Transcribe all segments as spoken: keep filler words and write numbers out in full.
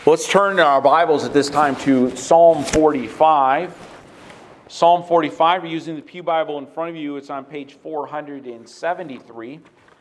Let's turn our Bibles at this time to Psalm forty-five. Psalm forty-five, we're using the Pew Bible in front of you. It's on page four hundred seventy-three.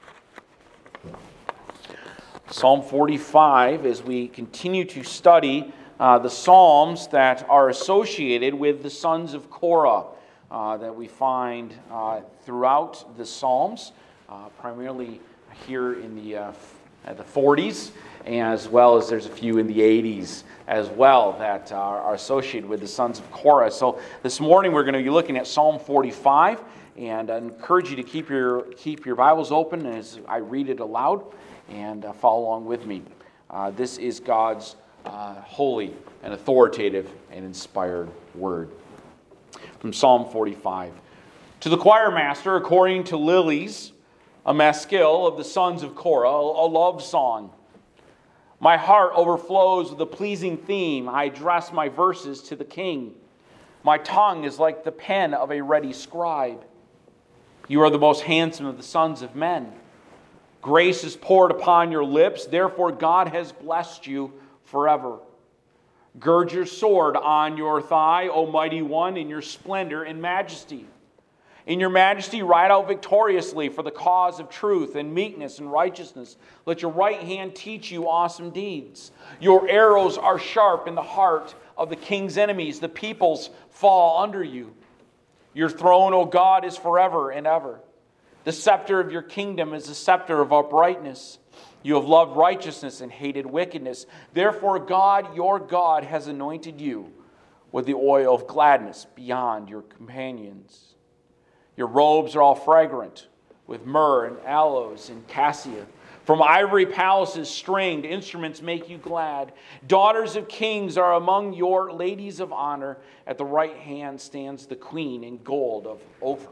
Psalm forty-five, as we continue to study uh, the Psalms that are associated with the sons of Korah uh, that we find uh, throughout the Psalms, uh, primarily here in the, uh, the forties. As well as there's a few in the eighties as well that are, are associated with the sons of Korah. So this morning we're going to be looking at Psalm forty-five, and I encourage you to keep your keep your Bibles open as I read it aloud, and uh, follow along with me. Uh, this is God's uh, holy and authoritative and inspired word. From Psalm forty-five. To the choir master, according to Lilies, a maskil of the sons of Korah, a love song. My heart overflows with a pleasing theme. I address my verses to the king. My tongue is like the pen of a ready scribe. You are the most handsome of the sons of men. Grace is poured upon your lips. Therefore God has blessed you forever. Gird your sword on your thigh, O mighty one, in your splendor and majesty. In your majesty, ride out victoriously for the cause of truth and meekness and righteousness. Let your right hand teach you awesome deeds. Your arrows are sharp in the heart of the king's enemies. The peoples fall under you. Your throne, O God, is forever and ever. The scepter of your kingdom is the scepter of uprightness. You have loved righteousness and hated wickedness. Therefore, God, your God, has anointed you with the oil of gladness beyond your companions. Your robes are all fragrant with myrrh and aloes and cassia. From ivory palaces, stringed instruments make you glad. Daughters of kings are among your ladies of honor. At the right hand stands the queen in gold of Ophir.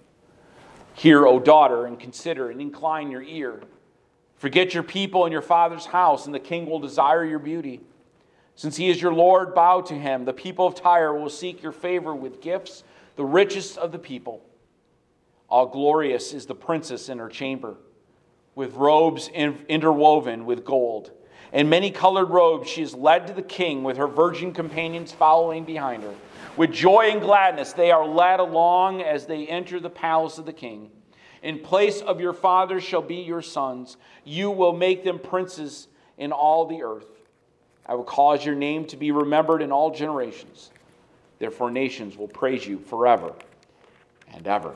Hear, O daughter, and consider, and incline your ear. Forget your people and your father's house, and the king will desire your beauty. Since he is your Lord, bow to him. The people of Tyre will seek your favor with gifts, the richest of the people. All glorious is the princess in her chamber, with robes interwoven with gold. In many-colored robes she is led to the king, with her virgin companions following behind her. With joy and gladness they are led along as they enter the palace of the king. In place of your fathers shall be your sons. You will make them princes in all the earth. I will cause your name to be remembered in all generations. Therefore nations will praise you forever and ever.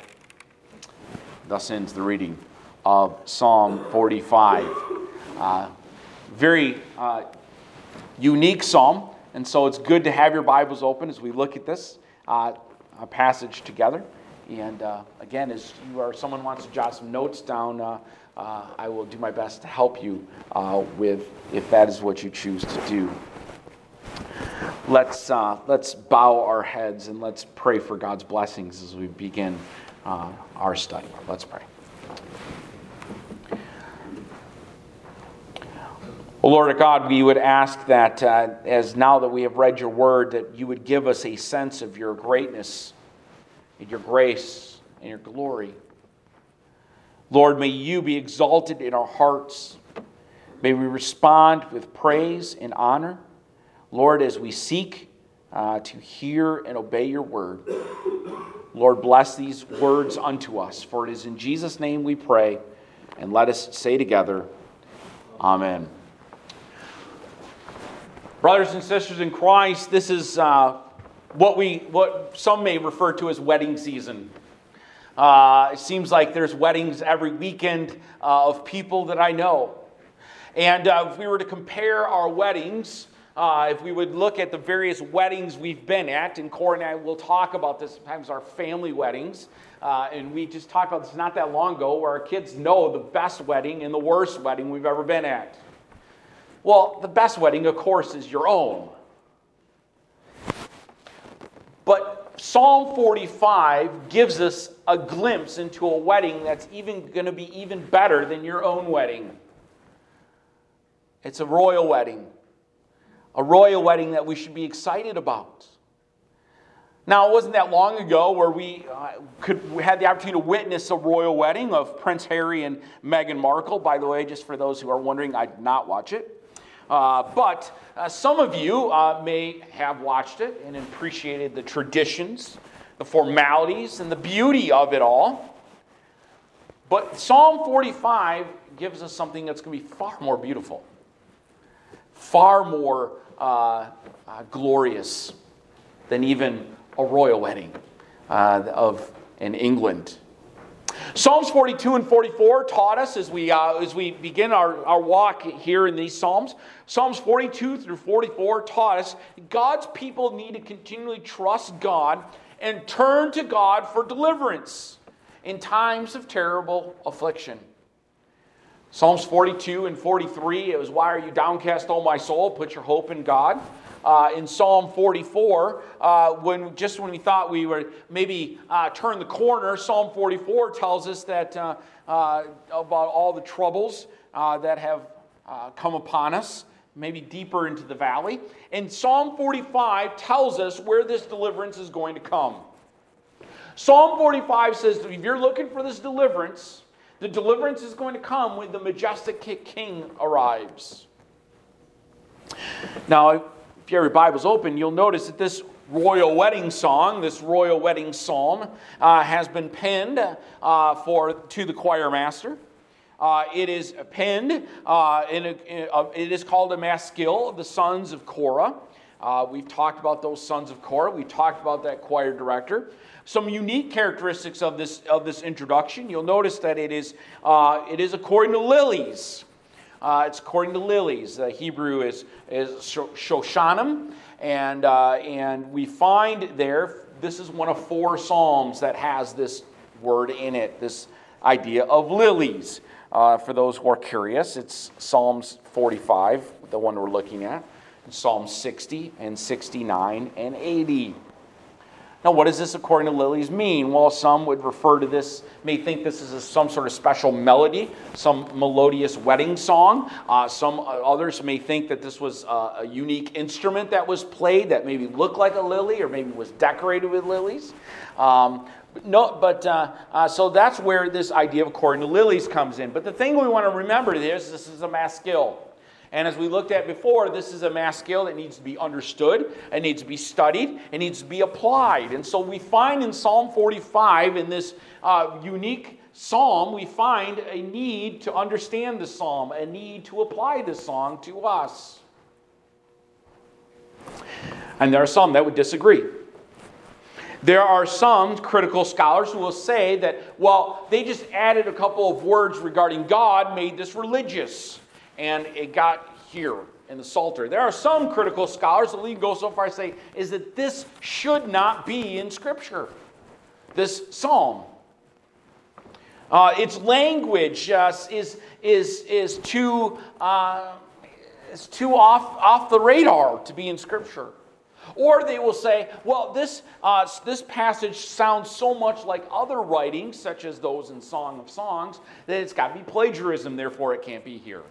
Thus ends the reading of Psalm forty-five. Uh, very uh, unique psalm, and so it's good to have your Bibles open as we look at this uh, passage together. And uh, again, as you are someone wants to jot some notes down, uh, uh, I will do my best to help you uh, with if that is what you choose to do. Let's uh, let's bow our heads and let's pray for God's blessings as we begin Uh, our study. Let's pray. Oh Lord our God, we would ask that uh, as now that we have read your word, that you would give us a sense of your greatness and your grace and your glory. Lord, may you be exalted in our hearts. May we respond with praise and honor. Lord, as we seek uh, to hear and obey your word. Lord, bless these words unto us, for it is in Jesus' name we pray, and let us say together, Amen. Brothers and sisters in Christ, this is uh, what we, what some may refer to as wedding season. Uh, it seems like there's weddings every weekend uh, of people that I know. And uh, if we were to compare our weddings, Uh, if we would look at the various weddings we've been at, and Corey and I will talk about this sometimes, our family weddings, uh, and we just talked about this not that long ago, where our kids know the best wedding and the worst wedding we've ever been at. Well, the best wedding, of course, is your own. But Psalm forty-five gives us a glimpse into a wedding that's even going to be even better than your own wedding. It's a royal wedding. A royal wedding that we should be excited about. Now, it wasn't that long ago where we uh, could we had the opportunity to witness a royal wedding of Prince Harry and Meghan Markle. By the way, just for those who are wondering, I did not watch it. Uh, but uh, some of you uh, may have watched it and appreciated the traditions, the formalities, and the beauty of it all. But Psalm forty-five gives us something that's going to be far more beautiful, far more uh, uh, glorious than even a royal wedding uh, of in England. Psalms forty-two and forty-four taught us as we uh, as we begin our, our walk here in these Psalms. Psalms forty-two through forty-four taught us God's people need to continually trust God and turn to God for deliverance in times of terrible affliction. Psalms forty-two and forty-three, it was, "Why are you downcast, O my soul? Put your hope in God." Uh, in Psalm forty-four, uh, when just when we thought we were maybe uh, turn the corner, Psalm forty-four tells us that uh, uh, about all the troubles uh, that have uh, come upon us, maybe deeper into the valley. And Psalm forty-five tells us where this deliverance is going to come. Psalm forty-five says that if you're looking for this deliverance, the deliverance is going to come when the majestic King arrives. Now, if you have your Bibles open, you'll notice that this royal wedding song, this royal wedding psalm, uh, has been penned uh, for to the choir master. Uh, it is penned, uh, in a, in a, it is called a maskil of the sons of Korah. Uh, we've talked about those sons of Korah. We've talked about that choir director. Some unique characteristics of this of this introduction. You'll notice that it is uh, it is according to Lilies. Uh, it's according to Lilies. The Hebrew is is Shoshanim, and uh, and we find there this is one of four psalms that has this word in it. This idea of lilies. Uh, for those who are curious, it's Psalms forty-five, the one we're looking at, Psalm sixty and sixty-nine and eighty. Now, what does this according to Lilies mean? Well, some would refer to this, may think this is a, some sort of special melody, some melodious wedding song. Uh, some others may think that this was a, a unique instrument that was played that maybe looked like a lily or maybe was decorated with lilies. Um, but no, but uh, uh, so that's where this idea of according to Lilies comes in. But the thing we want to remember is this is a maskil. And as we looked at before, this is a maskil that needs to be understood, it needs to be studied, it needs to be applied. And so we find in Psalm forty-five, in this uh, unique psalm, we find a need to understand the psalm, a need to apply this song to us. And there are some that would disagree. There are some critical scholars who will say that, well, they just added a couple of words regarding God, made this religious. And it got here in the Psalter. There are some critical scholars that even go so far as to say is that this should not be in Scripture, this psalm. Uh, its language uh, is, is, is too, uh, is too off, off the radar to be in Scripture. Or they will say, well, this, uh, this passage sounds so much like other writings, such as those in Song of Songs, that it's got to be plagiarism, therefore it can't be here.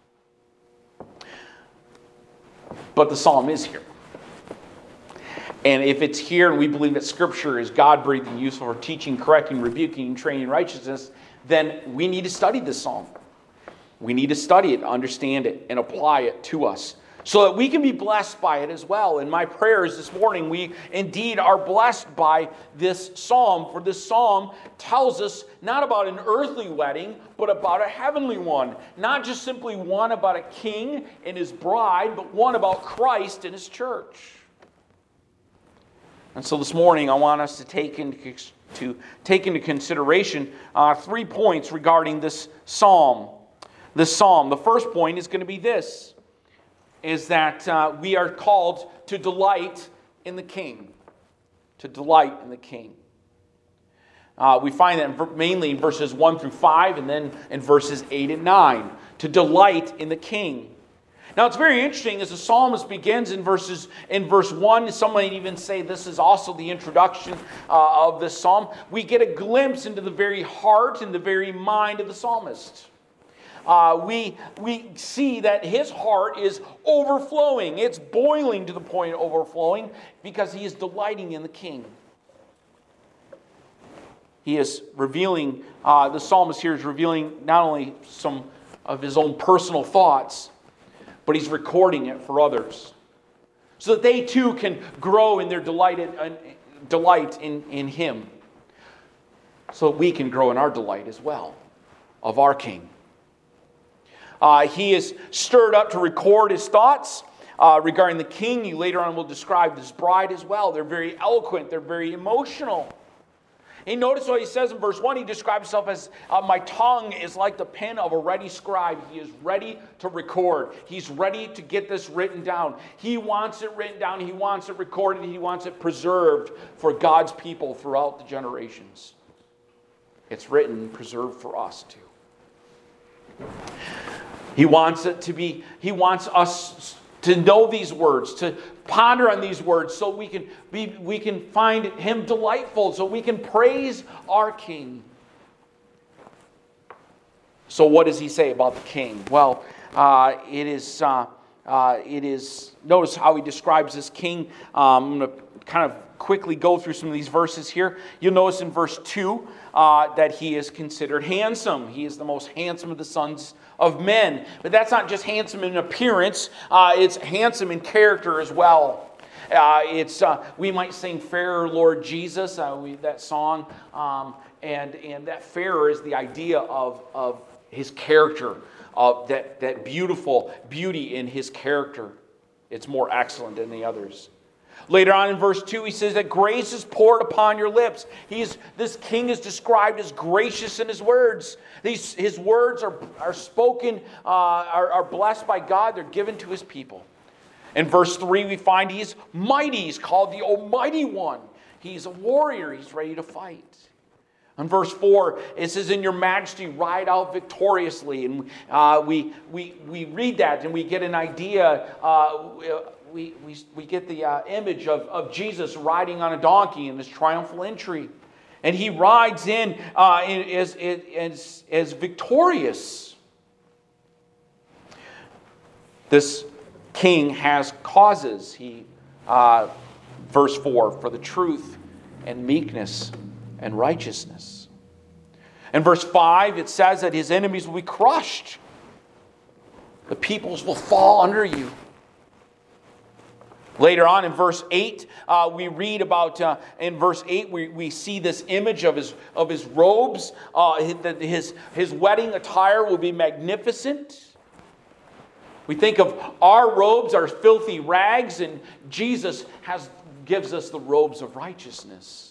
But the psalm is here. And if it's here and we believe that Scripture is God-breathed and useful for teaching, correcting, rebuking, and training in righteousness, then we need to study this psalm. We need to study it, understand it, and apply it to us so that we can be blessed by it as well. In my prayers this morning, we indeed are blessed by this psalm. For this psalm tells us not about an earthly wedding, but about a heavenly one. Not just simply one about a king and his bride, but one about Christ and his church. And so this morning, I want us to take into, to take into consideration uh, three points regarding this psalm. This psalm. The first point is going to be this. Is that uh, we are called to delight in the King. To delight in the King. Uh, we find that mainly in verses one through five and then in verses eight and nine. To delight in the King. Now it's very interesting as the psalmist begins in verses in verse one. Some might even say this is also the introduction uh, of this psalm. We get a glimpse into the very heart and the very mind of the psalmist. Uh, we, we see that his heart is overflowing. It's boiling to the point of overflowing because he is delighting in the King. He is revealing, uh, the psalmist here is revealing not only some of his own personal thoughts, but he's recording it for others, so that they too can grow in their delight in, uh, delight in, in him, so that we can grow in our delight as well of our King. Uh, he is stirred up to record his thoughts uh, regarding the king. He later on will describe his bride as well. They're very eloquent. They're very emotional. And notice what he says in verse one. He describes himself as, uh, my tongue is like the pen of a ready scribe. He is ready to record. He's ready to get this written down. He wants it written down. He wants it recorded. He wants it preserved for God's people throughout the generations. It's written and preserved for us too. He wants it to be, he wants us to know these words, to ponder on these words, so we can be, we can find him delightful, so we can praise our King. So what does he say about the king? Well, uh, it is uh, uh, it is. Notice how he describes this king. Um, I'm going to kind of quickly go through some of these verses here. You'll notice in verse two uh, that he is considered handsome. He is the most handsome of the sons of men. But that's not just handsome in appearance. Uh, it's handsome in character as well. Uh, it's uh, we might sing "Fairer Lord Jesus," uh, we, that song, um, and and that fairer is the idea of of his character, of that that beautiful beauty in his character. It's more excellent than the others. Later on in verse two, he says that grace is poured upon your lips. He's, this king is described as gracious in his words. These, his words are, are spoken, uh, are, are blessed by God. They're given to his people. In verse three, we find he's mighty. He's called the Almighty One. He's a warrior. He's ready to fight. In verse four, it says, in your majesty, ride out victoriously. And uh, we, we, we read that and we get an idea. Uh, we, we, we get the uh, image of, of Jesus riding on a donkey in his triumphal entry. And he rides in uh, as, as, as victorious. This king has causes. He, uh, verse four, for the truth and meekness and righteousness. In verse five, it says that his enemies will be crushed. The peoples will fall under you. Later on in verse eight, uh, we read about, uh, in verse eight, we, we see this image of his, of his robes. Uh, his, his wedding attire will be magnificent. We think of our robes, our filthy rags, and Jesus has gives us the robes of righteousness.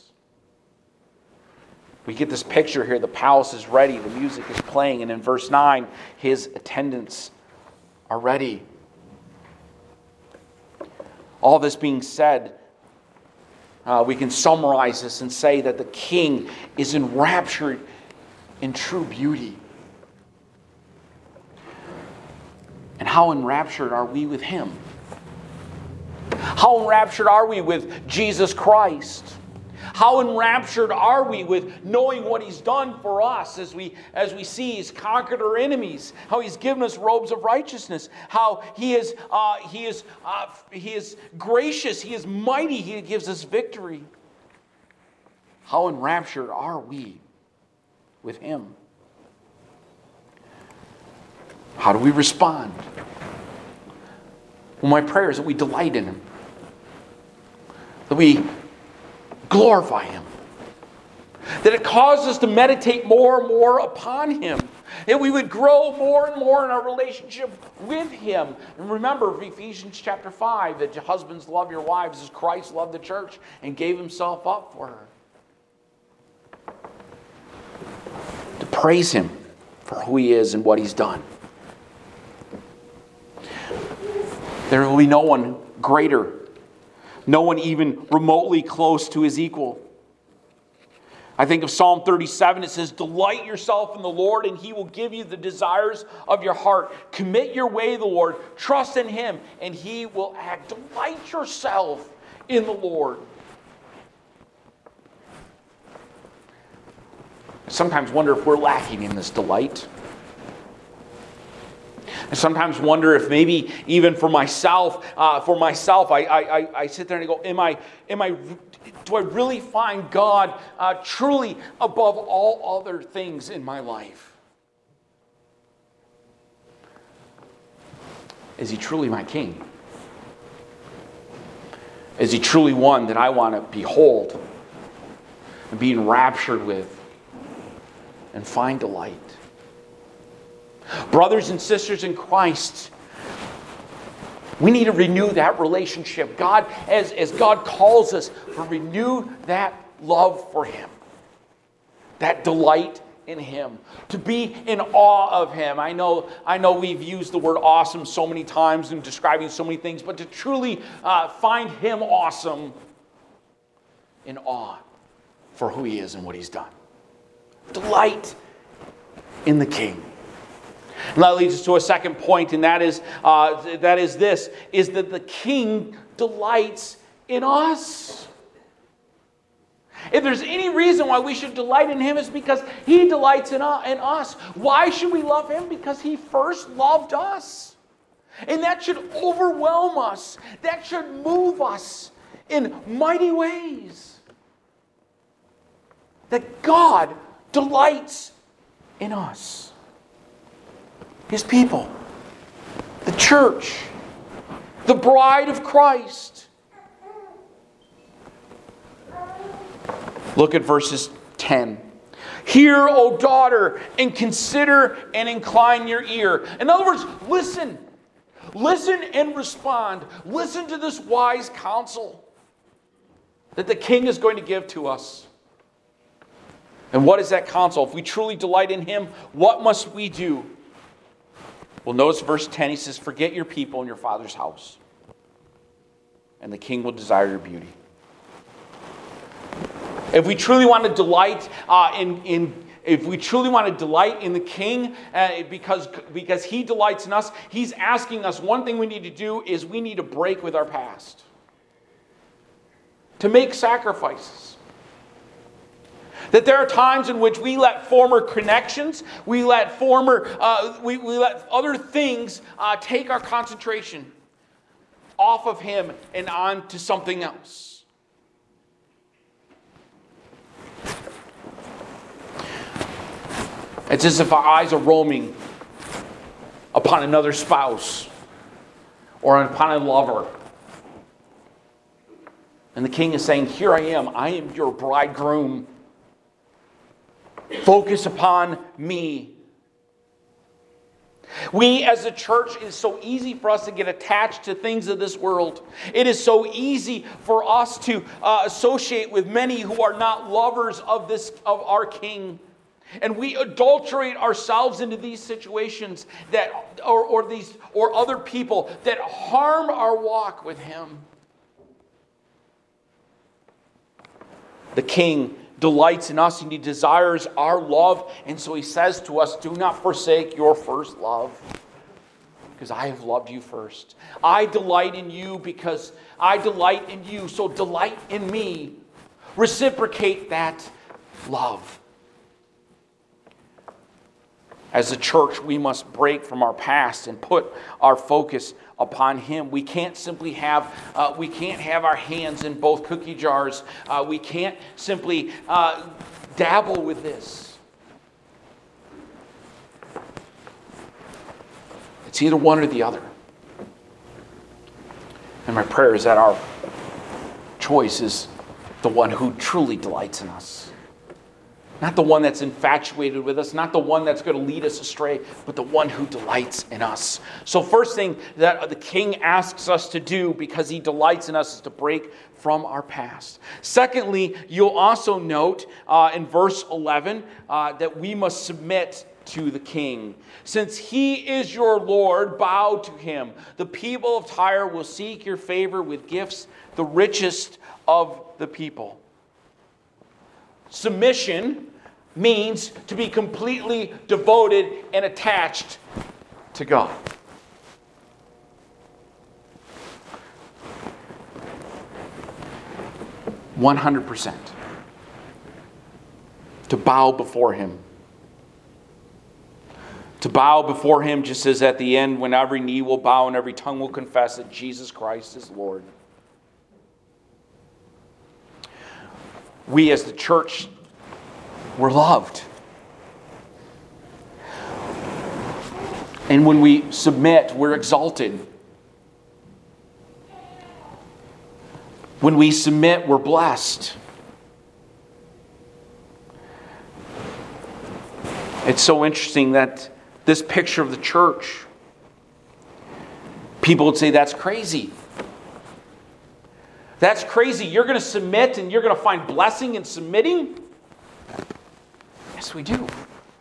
We get this picture here. The palace is ready. The music is playing. And in verse nine, his attendants are ready. All this being said, uh, we can summarize this and say that the king is enraptured in true beauty. And how enraptured are we with him? How enraptured are we with Jesus Christ? How enraptured are we with knowing what he's done for us as we as we see he's conquered our enemies, how he's given us robes of righteousness, how he is uh, he is uh, he is gracious, he is mighty, he gives us victory. How enraptured are we with him? How do we respond? Well, my prayer is that we delight in him, that we glorify him, that it causes us to meditate more and more upon him, that we would grow more and more in our relationship with him. And remember Ephesians chapter five, that husbands love your wives as Christ loved the church and gave himself up for her. To praise him for who he is and what he's done. There will be no one greater, no one even remotely close to his equal. I think of Psalm thirty-seven. It says, delight yourself in the Lord, and he will give you the desires of your heart. Commit your way to the Lord. Trust in him, and he will act. Delight yourself in the Lord. I sometimes wonder if we're lacking in this delight. I sometimes wonder if maybe even for myself, uh, for myself, I, I, I sit there and I go, am I, am I, do I really find God uh, truly above all other things in my life? Is he truly my king? Is he truly one that I want to behold and be enraptured with and find delight? Brothers and sisters in Christ, we need to renew that relationship. God, as, as God calls us, to renew that love for him, that delight in him, to be in awe of him. I know, I know we've used the word awesome so many times in describing so many things, but to truly uh, find him awesome, in awe for who he is and what he's done. Delight in the King. And that leads us to a second point, and that is uh, that is this, is that the King delights in us. If there's any reason why we should delight in him, it's because he delights in us. Why should we love him? Because he first loved us. And that should overwhelm us. That should move us in mighty ways. That God delights in us. His people. The church. The bride of Christ. Look at verses ten. Hear, O daughter, and consider and incline your ear. In other words, listen. Listen and respond. Listen to this wise counsel that the King is going to give to us. And what is that counsel? If we truly delight in him, what must we do? Well, notice verse ten. He says, forget your people and your father's house, and the King will desire your beauty. If we truly want to delight uh, in, in, if we truly want to delight in the King, uh, because, because he delights in us, he's asking us, one thing we need to do is we need to break with our past. To make sacrifices. That there are times in which we let former connections, we let former, uh, we, we let other things uh, take our concentration off of him and on to something else. It's as if our eyes are roaming upon another spouse or upon a lover. And the King is saying, here I am. I am your bridegroom. Focus upon me. We as a church, it is so easy for us to get attached to things of this world. It is so easy for us to uh, associate with many who are not lovers of this of our King. And we adulterate ourselves into these situations that, or, or these, or other people that harm our walk with him. The King delights in us and he desires our love. And so he says to us, do not forsake your first love, because I have loved you first. I delight in you because I delight in you. So delight in me. Reciprocate that love. As a church, we must break from our past and put our focus upon him. We can't simply have uh, we can't have our hands in both cookie jars. Uh, we can't simply uh, dabble with this. It's either one or the other. And my prayer is that our choice is the one who truly delights in us. Not the one that's infatuated with us, not the one that's going to lead us astray, but the one who delights in us. So first thing that the King asks us to do, because he delights in us, is to break from our past. Secondly, you'll also note uh, in verse eleven uh, that we must submit to the King. Since he is your Lord, bow to him. The people of Tyre will seek your favor with gifts, the richest of the people. Submission means to be completely devoted and attached to God. one hundred percent. To bow before him. To bow before him, just as at the end, when every knee will bow and every tongue will confess that Jesus Christ is Lord. We as the church, we're loved. And when we submit, we're exalted. When we submit, we're blessed. It's so interesting that this picture of the church, people would say, that's crazy. That's crazy. You're going to submit and you're going to find blessing in submitting? Yes, we do.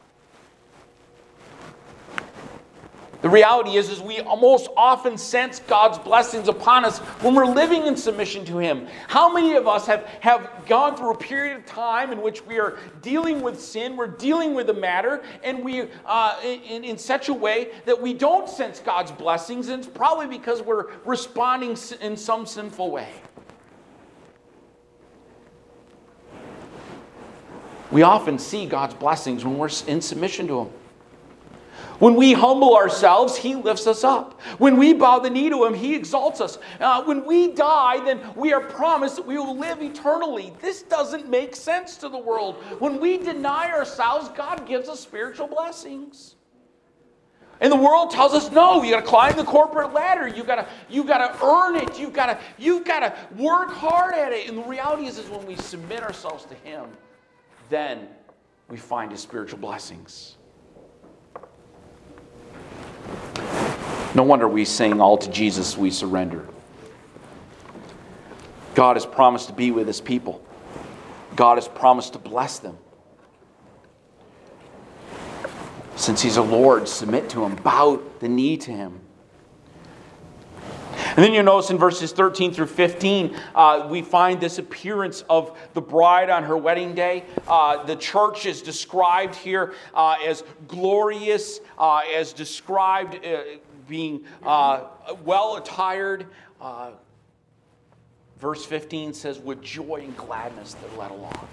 The reality is, is we most often sense God's blessings upon us when we're living in submission to Him. How many of us have, have gone through a period of time in which we are dealing with sin, we're dealing with a matter, and we uh, in, in such a way that we don't sense God's blessings, and it's probably because we're responding in some sinful way. We often see God's blessings when we're in submission to Him. When we humble ourselves, He lifts us up. When we bow the knee to Him, He exalts us. Uh, when we die, then we are promised that we will live eternally. This doesn't make sense to the world. When we deny ourselves, God gives us spiritual blessings. And the world tells us, no, you got to climb the corporate ladder. You got to, you got to earn it. You got to, you got to work hard at it. And the reality is, is when we submit ourselves to Him, then we find His spiritual blessings. No wonder we sing, all to Jesus we surrender. God has promised to be with His people. God has promised to bless them. Since He's a Lord, submit to Him. Bow the knee to Him. And then you notice in verses thirteen through fifteen, uh, we find this appearance of the bride on her wedding day. Uh, the church is described here uh, as glorious, uh, as described uh, being uh, well attired. Uh, verse fifteen says, with joy and gladness they're led along.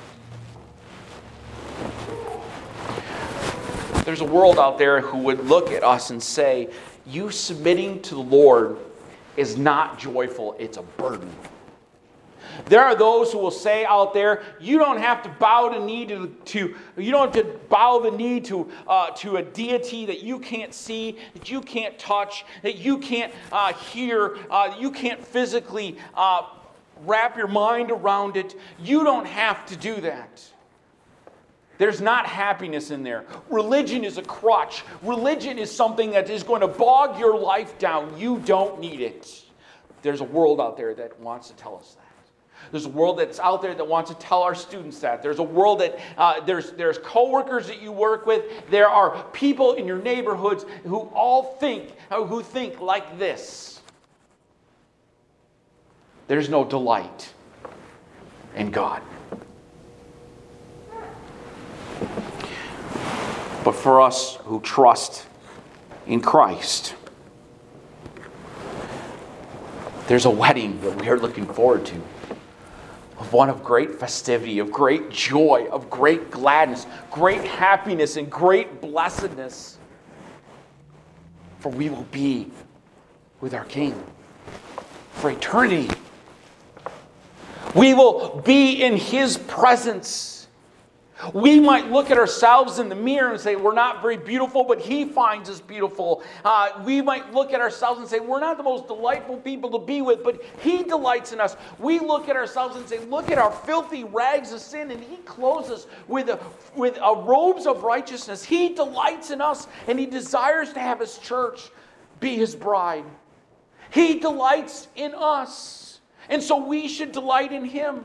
There's a world out there who would look at us and say, you submitting to the Lord is not joyful, it's a burden. There are those who will say out there, you don't have to bow the knee to, to you don't have to bow the knee to uh, to a deity that you can't see, that you can't touch, that you can't uh, hear, uh, that you can't physically uh, wrap your mind around it. You don't have to do that. There's not happiness in there. Religion is a crutch. Religion is something that is going to bog your life down. You don't need it. There's a world out there that wants to tell us that. There's a world that's out there that wants to tell our students that. There's a world that, uh, there's, there's coworkers that you work with. There are people in your neighborhoods who all think, who think like this. There's no delight in God. But for us who trust in Christ, there's a wedding that we are looking forward to. Of one of great festivity, of great joy, of great gladness, great happiness, and great blessedness. For we will be with our King for eternity. We will be in His presence. We might look at ourselves in the mirror and say, we're not very beautiful, but He finds us beautiful. Uh, we might look at ourselves and say, we're not the most delightful people to be with, but He delights in us. We look at ourselves and say, look at our filthy rags of sin, and He clothes us with, a, with a robes of righteousness. He delights in us, and He desires to have His church be His bride. He delights in us, and so we should delight in Him.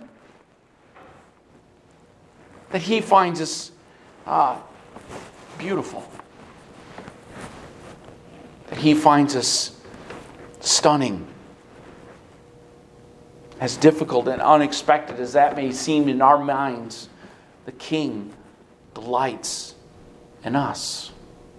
That He finds us uh, beautiful. That He finds us stunning. As difficult and unexpected as that may seem in our minds, the King delights in us.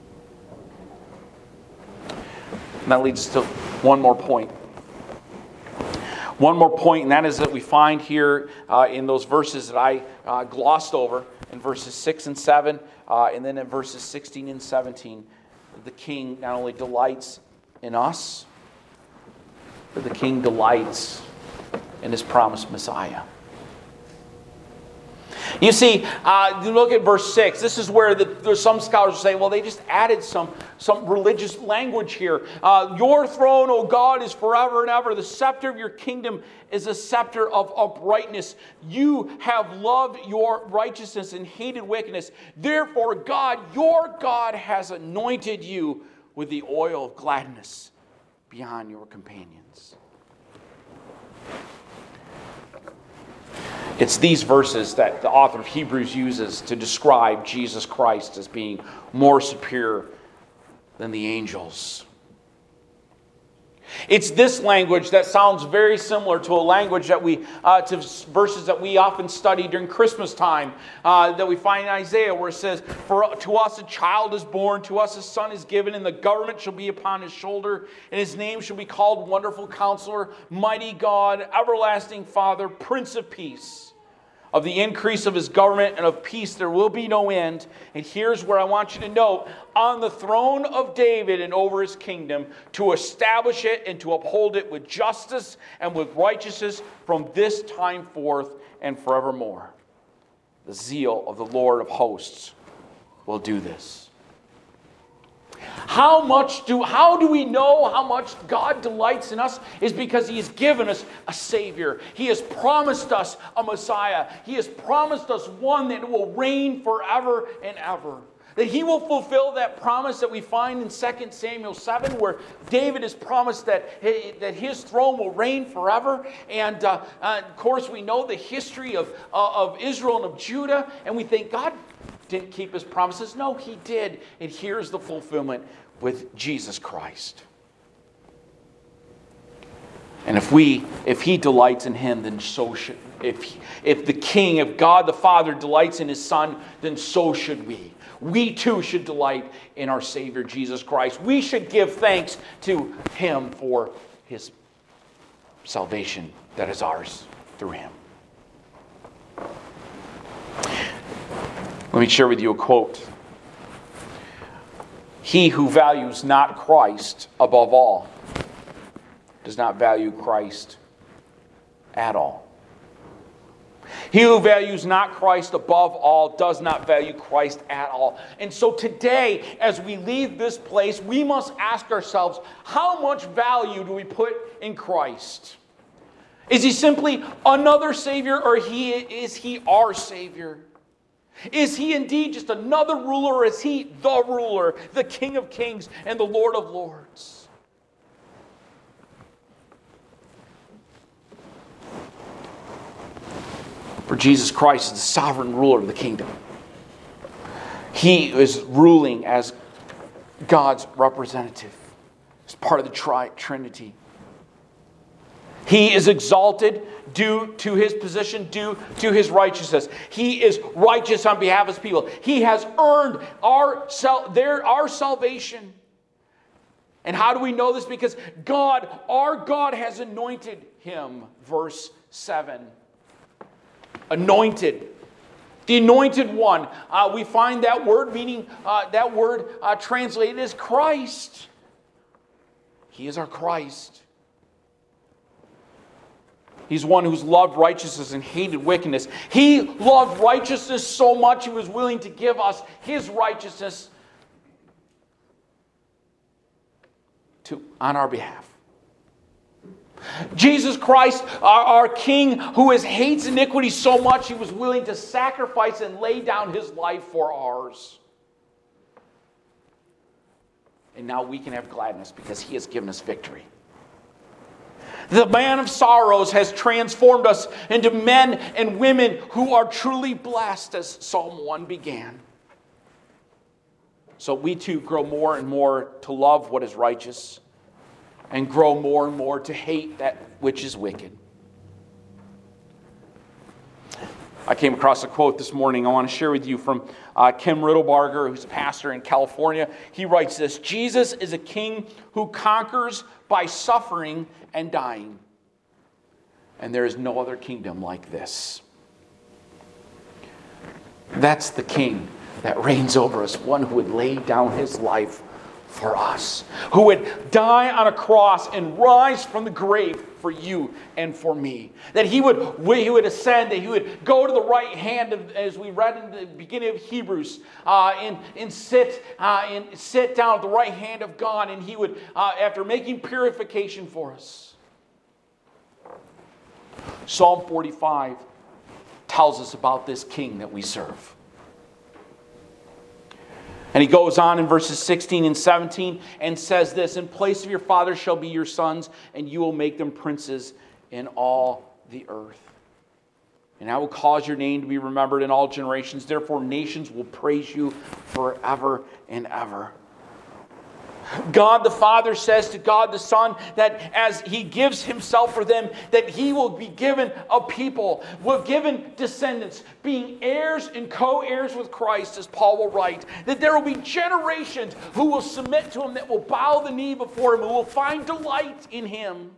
And that leads us to one more point. One more point, and that is that we find here uh, in those verses that I uh, glossed over, in verses six and seven, uh, and then in verses sixteen and seventeen, the King not only delights in us, but the King delights in His promised Messiah. You see, uh, you look at verse six. This is where the, there's some scholars say, well, they just added some, some religious language here. Uh, your throne, O God, is forever and ever. The scepter of your kingdom is a scepter of uprightness. You have loved your righteousness and hated wickedness. Therefore, God, your God, has anointed you with the oil of gladness beyond your companions. It's these verses that the author of Hebrews uses to describe Jesus Christ as being more superior than the angels. It's this language that sounds very similar to a language that we, uh, to verses that we often study during Christmas time, uh, that we find in Isaiah, where it says, "For to us a child is born, to us a son is given, and the government shall be upon his shoulder, and his name shall be called Wonderful Counselor, Mighty God, Everlasting Father, Prince of Peace. Of the increase of his government and of peace there will be no end." And here's where I want you to note, on the throne of David and over his kingdom, to establish it and to uphold it with justice and with righteousness from this time forth and forevermore. The zeal of the Lord of hosts will do this. How much do, how do we know how much God delights in us? Is because He has given us a Savior. He has promised us a Messiah. He has promised us one that will reign forever and ever. That He will fulfill that promise that we find in Second Samuel seven, where David is promised that, that his throne will reign forever. And uh, uh, of course we know the history of, uh, of Israel and of Judah, and we think God didn't keep His promises. No, He did. And here's the fulfillment with Jesus Christ. And if we, if He delights in Him, then so should, if, he, if the King, if God the Father delights in His Son, then so should we. We too should delight in our Savior Jesus Christ. We should give thanks to Him for His salvation that is ours through Him. Let me share with you a quote. "He who values not Christ above all does not value Christ at all. He who values not Christ above all does not value Christ at all." And so today, as we leave this place, we must ask ourselves, how much value do we put in Christ? Is He simply another Savior, or he, is He our Savior? Is He indeed just another ruler, or is He the ruler, the King of Kings and the Lord of Lords? For Jesus Christ is the sovereign ruler of the kingdom. He is ruling as God's representative, as part of the tri- Trinity. He is exalted due to His position, due to His righteousness. He is righteous on behalf of His people. He has earned our, sal- their, our salvation. And how do we know this? Because God, our God, has anointed Him. Verse seven. Anointed. The anointed one. Uh, we find that word meaning, uh, that word uh, translated as Christ. He is our Christ. He's one who's loved righteousness and hated wickedness. He loved righteousness so much He was willing to give us His righteousness to, on our behalf. Jesus Christ, our, our King, who is, hates iniquity so much He was willing to sacrifice and lay down His life for ours. And now we can have gladness because He has given us victory. The man of sorrows has transformed us into men and women who are truly blessed, as Psalm one began. So we too grow more and more to love what is righteous and grow more and more to hate that which is wicked. I came across a quote this morning I want to share with you from uh, Kim Riddlebarger, who's a pastor in California. He writes this: "Jesus is a king who conquers by suffering and dying. And there is no other kingdom like this." That's the King that reigns over us, one who would lay down His life for us, who would die on a cross and rise from the grave for you and for me. That he would, he would ascend, that he would go to the right hand, of, as we read in the beginning of Hebrews, uh, and, and, sit, uh, and sit down at the right hand of God, and he would, uh, after making purification for us. Psalm forty-five tells us about this king that we serve. And he goes on in verses sixteen and seventeen and says this, in place of your fathers shall be your sons, and you will make them princes in all the earth. And I will cause your name to be remembered in all generations. Therefore, nations will praise you forever and ever. God the Father says to God the Son that as he gives himself for them, that he will be given a people, will given descendants, being heirs and co-heirs with Christ, as Paul will write. That there will be generations who will submit to him, that will bow the knee before him, who will find delight in him.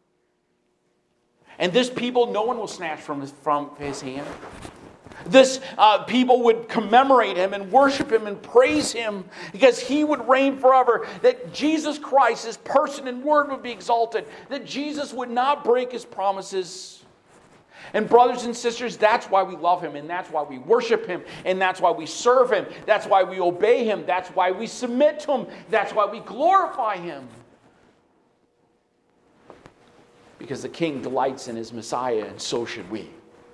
And this people no one will snatch from his, from his hand. This uh, people would commemorate him and worship him and praise him because he would reign forever. That Jesus Christ, his person and word, would be exalted. That Jesus would not break his promises. And brothers and sisters, that's why we love him, and that's why we worship him, and that's why we serve him. That's why we obey him. That's why we submit to him. That's why we glorify him. Because the King delights in his Messiah, and so should we.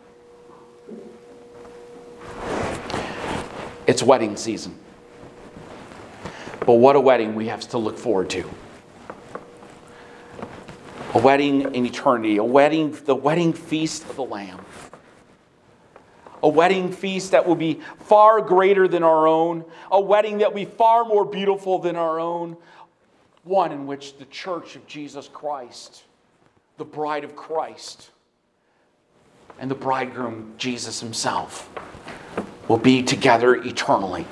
It's wedding season. But what a wedding we have to look forward to. A wedding in eternity. A wedding, the wedding feast of the Lamb. A wedding feast that will be far greater than our own. A wedding that will be far more beautiful than our own. One in which the church of Jesus Christ, the bride of Christ, and the bridegroom, Jesus himself, will be together eternally.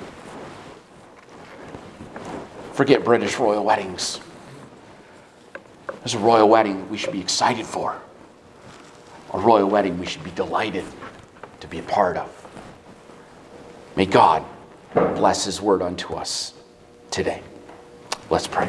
Forget British royal weddings. There's a royal wedding we should be excited for. A royal wedding we should be delighted to be a part of. May God bless his word unto us today. Let's pray.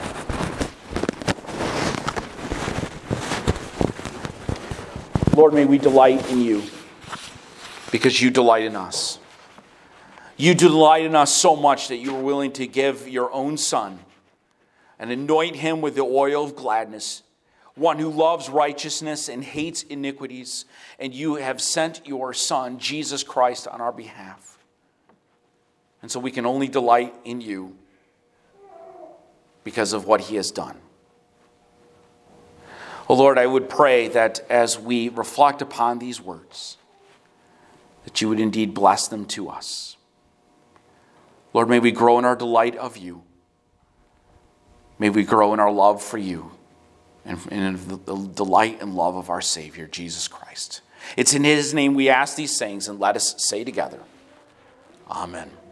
Lord, may we delight in you because you delight in us. You delight in us so much that you were willing to give your own Son and anoint him with the oil of gladness, one who loves righteousness and hates iniquities, and you have sent your Son, Jesus Christ, on our behalf. And so we can only delight in you because of what he has done. Oh Lord, I would pray that as we reflect upon these words, that you would indeed bless them to us. Lord, may we grow in our delight of you. May we grow in our love for you and in the delight and love of our Savior, Jesus Christ. It's in his name we ask these things, and let us say together, Amen.